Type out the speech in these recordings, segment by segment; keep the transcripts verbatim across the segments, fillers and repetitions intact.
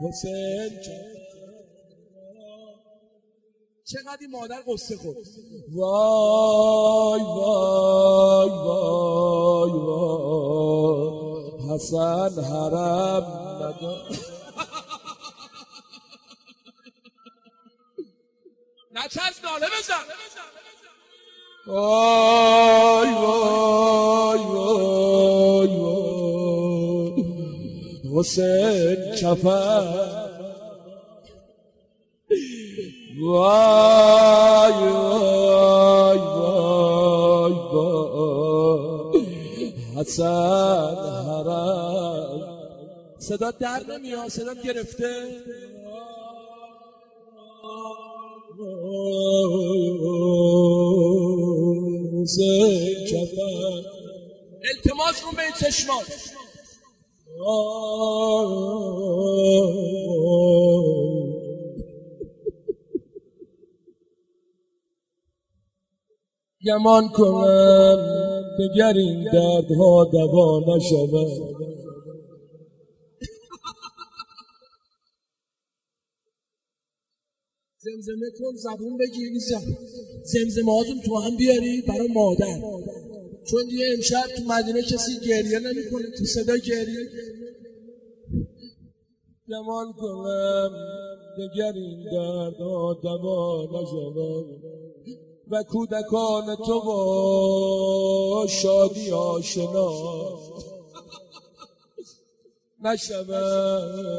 حسین چقدر این مادر قصه خود. وای وای وای وای حسن حرم ندار. نچست ناله بزن. وای وای وای وای حسین کفن. وای وای وای وای حسن حرم. صدا در نمیاد، صدا گرفته. حسین کفن. التماس رو به چشمات. گمان کنم دگر این دردها دوا نشود. زمزمه کن، زبون بگیر، زمزمه هاتون تو هم بیاری برای مادر، چون دیگه امشب تو مدینه کسی گریه نمی کنه تو صدا گریه. گمان کنم دگر این دردها دوا نشود و کودکان تو با شادی آشنا نشود.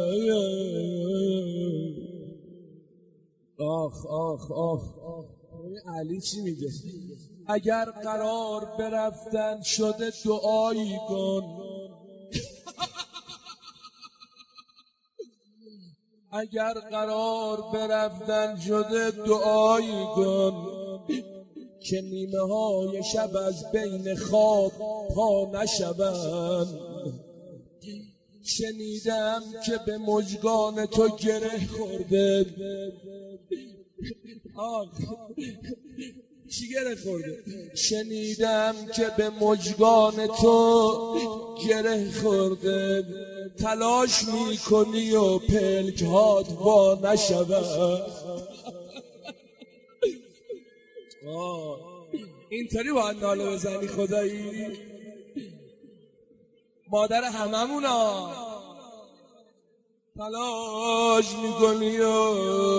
آخ آخ آخ علی چی میگه؟ اگر قرار برفتن شده دعایی کن. اگر قرار برفتن شده دعایی کن که نیمه های شب از بین خواب پا نشوند. شنیدم که به مژگان تو گره خورده. آخ چی گره خورده؟ شنیدم که به مژگان تو گره خورده. تلاش میکنی و پلک هات وا نشود. اینطوری باید ناله بزنی خدایی؟ مادر هممونا تلاش میکنی و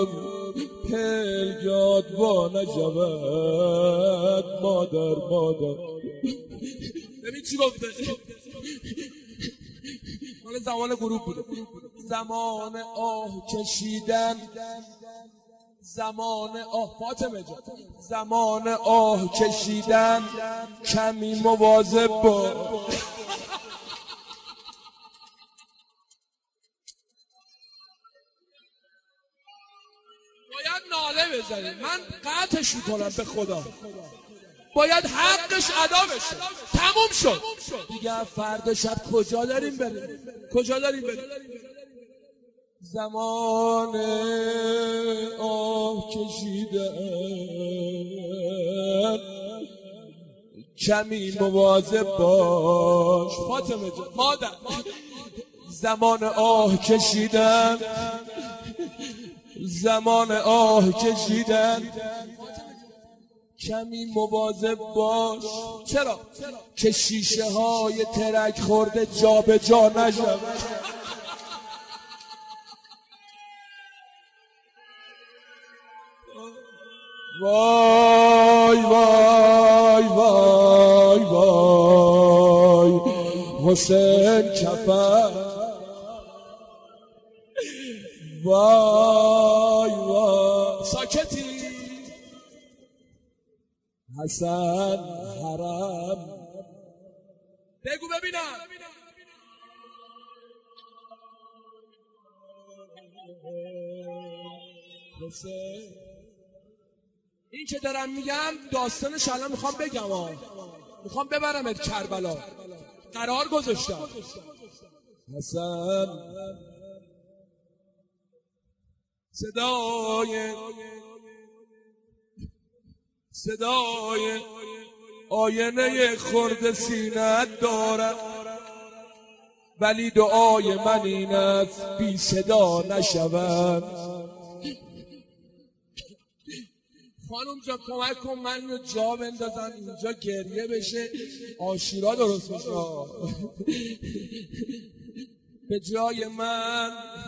پلکات وا نشود. مادر مادر ببین چی گفته؟ مال زمان غروب بوده. زمان آه کشیدن، زمان آه فاطمه جان، زمان آه کشیدن کمی مواظب باش. باید ناله بزنید، من قطعش میکنم به خدا. باید حقش ادا بشه. تموم شد دیگه. فردا شب کجا داریم بریم؟ کجا داریم بریم؟ زمان آه کشیدن کمی مواظب باش. فاطمه جان مادر، زمان آه کشیدن، زمان آه کشیدن کمی مواظب باش. چرا؟ که شیشه های ترک خورده جا به جا نشود. وای وای وای وای حسین کفن. وای وای ساکتی حسن حرم. بگو ببینم. حسین این که دارم میگم داستانش الان میخوام بگم ها. میخوام ببرمت کربلا. قرار گذاشتم. حسن صدای صدای آینه خرد سینت دارد ولی دعای من این است بی صدا نشوم. خانم جا کمک کن من رو جا بندازن اینجا گریه بشه آشورا درست بشه. به جای من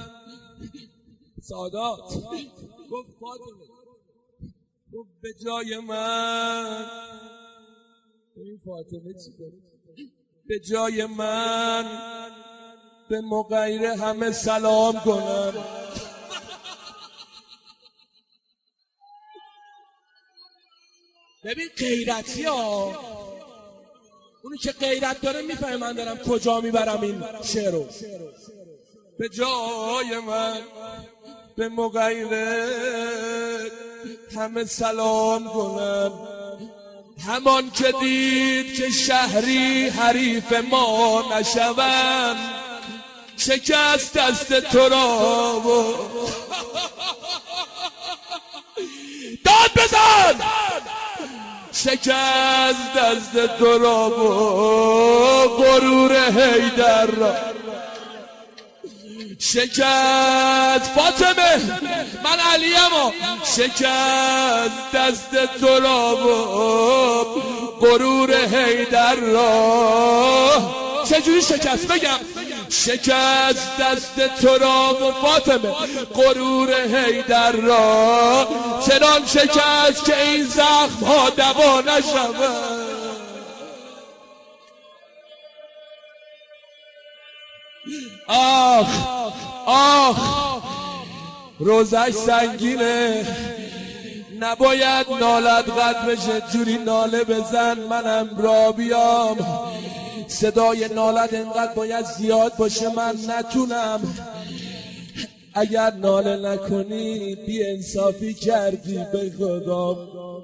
سادات گفت فاطمه، گفت به جای من این فاطمه چی کنه؟ به جای من به مغیر همه سلام کنم. ببین غیرتی ها، اونی که غیرت داره میفهمه من دارم کجا میبرم این شعرو. به جای من به مغیر همه سلام کنم، همان که دید که شهری حریف ما نشوند، شکست دست تو را و داد بزن، شکست دست تو را و غرور حیدر را شکست. فاطمه من علیم ها، شکست دست تو را و غرور حیدر را. چجوری شکست بگم؟ شکست دست تو را و فاطمه غرور حیدر را، چنان شکست که این زخم ها دوا نشود. آخ آخ روزش سنگینه، نباید نالت قد بشه، جوری ناله بزن منم را بیام. صدای نالت انقدر باید زیاد باشه من نتونم. اگر ناله نکنی بی انصافی کردی به خدا.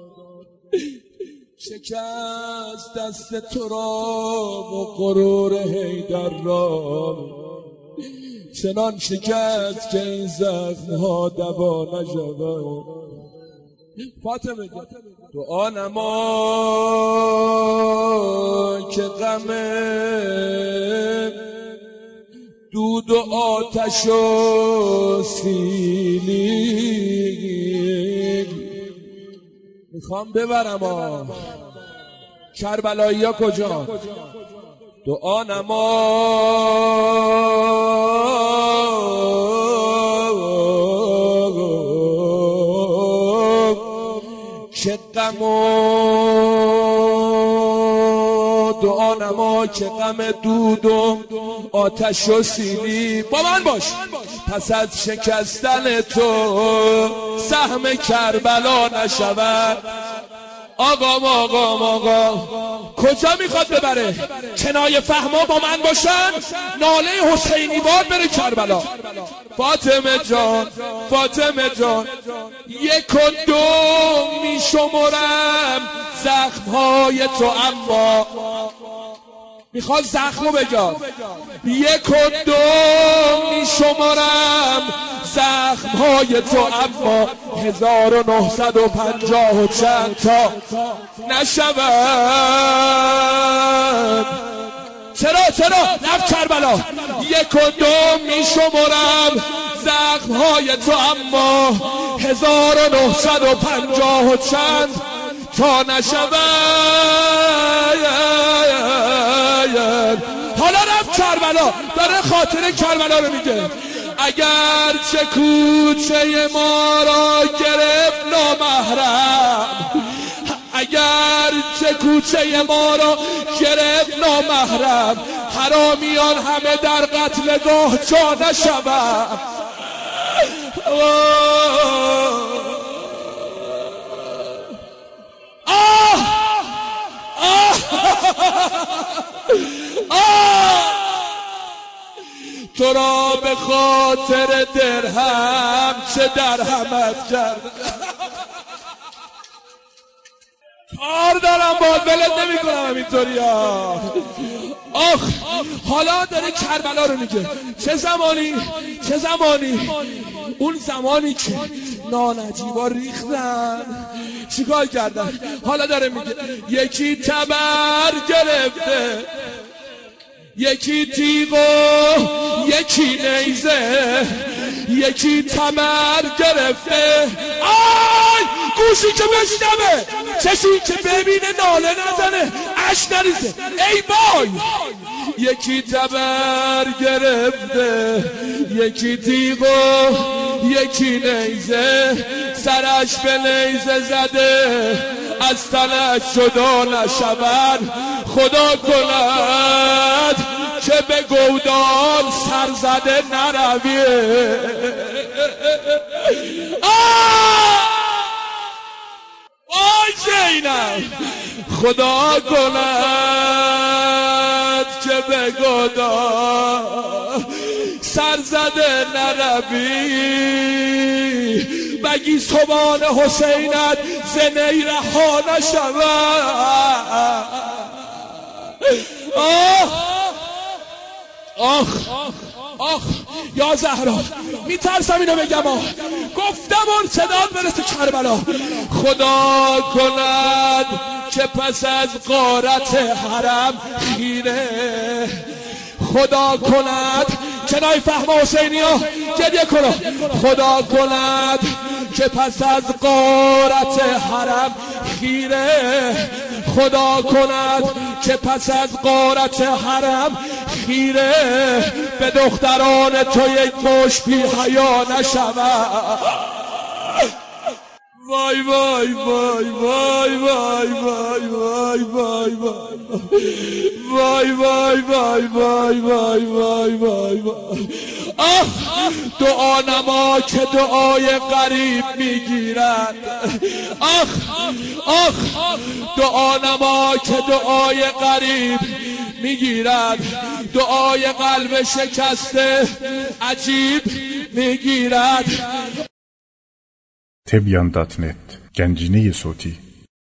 شکست دست تو را و غرور حیدر را، چنان شکست که این زخم ها دوا نشود. فاطمه جان دعا نما که غم دود و آتش و سیلی میخوام ببرم ها. کربلایی ها کجا؟ دعا نما که غم و دعا نما که غم دود و آتش و سیلی با من باش. پس از شکستن تو سهم کربلا نشود. آقام آقام آقا کجا میخواد ببره؟ کنایه فهما با من باشن، ناله حسینی باد بره کربلا. فاطمه جان فاطمه جان یک و دو میشمرم زخمهای تو، اما میخواد زخمو بگم. یک و دو میشمرم زخمهای تو، اما هزار و نهصد و پنجاه و چند تا نشود. چرا چرا رفت کربلا. یک و دو میشمرم زخمهای تو، اما هزار و نهصد و پنجاه و چند تا نشود. حالا رفت کربلا، داره خاطر کربلا رو میگه. اگر چه کوچه ما را گرفت نامحرم، اگر چه کوچه ما را گرفت نامحرم، حرامیان همه در قتلگاه جا نشود. آه آه آه تو را به خاطر درهم چه درهمت کرد. کار دارم باد ولت نمی کنم همینطوری ها. آخ حالا داره کربلا رو میگه. چه زمانی چه زمانی اون زمانی که نانجیبا ریختن چیکار کردن؟ حالا داره میگه یکی تبر گرفته، یکی تیغ و یکی نیزه، یکی تمر گرفته. آی گوشی که بشنوه، چشی که ببینه ناله نزنه، اش نریزه. ای وای. یکی تبر گرفته، یکی تیغ و یکی نیزه، سرش به نیزه زده، از تنش جدا نشود. خدا کند که به گودال سر زده نرویه. آی زینب، خدا کند که به گودال سر زده نروی. بگی سبحان حسینت زنی رها نشود. آه آخ آخ یا زهرا، میترسم اینو بگم. آه گفتم اون صدات برسه کربلا. خدا کند که پس از غارت حرم خیره، خدا کند که نای فهم حسینی ها گریه کنه. خدا کند که پس از غارت حرم خیره، خدا کند که پس از غارت حرم خیره، به دختران تو یک مشت بی حیا نشود. وای وای وای وای وای وای وای وای وای وای وای وای وای وای وای وای. آه دعا نما که دعای غریب میگیرد. آخ آخ دعا نما که دعای غریب میگیرد. دعای قلب شکسته عجیب میگیرد. تبیان دات نت گنجینه صوتی